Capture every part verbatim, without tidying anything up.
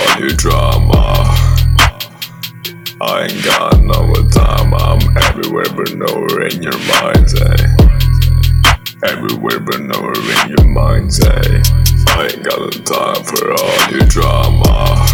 all your drama. I ain't got no time, I'm everywhere but nowhere in your mind, eh? Everywhere but nowhere in your mind, eh? I ain't got the time for all your drama.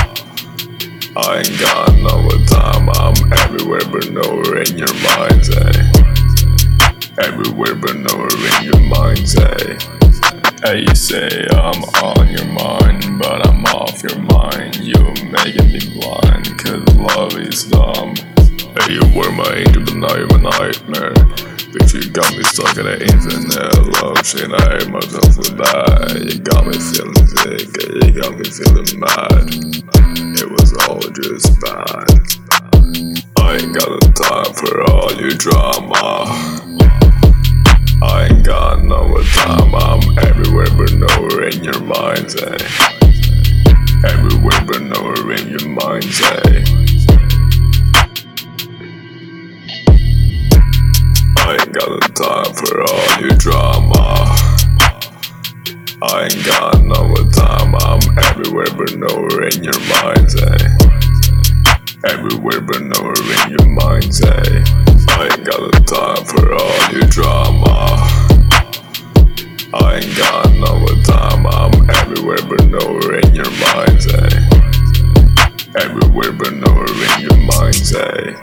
I ain't got no time, I'm everywhere but nowhere in your mind, eh? Everywhere but nowhere in your mind, eh? Hey, you say I'm on your mind, but I'm off your mind. You making me blind, cause love is dumb. Hey, you were my angel, but now you're my nightmare. Bitch, you got me stuck in the infinite love shit. I hate myself for that. You got me feeling sick, you got me feeling mad. It was all just bad. I ain't got the time for all your drama. I ain't got no time, I'm everywhere but nowhere in your mind, eh? Everywhere but nowhere in your mind, eh? I ain't got the time for all your drama. I ain't got no time, I'm everywhere but nowhere in your mind, eh? Everywhere but nowhere in your mind, eh? I ain't got the time for all your drama. I ain't got no time, I'm everywhere but nowhere in your mind, eh? Everywhere but nowhere in your mind, eh?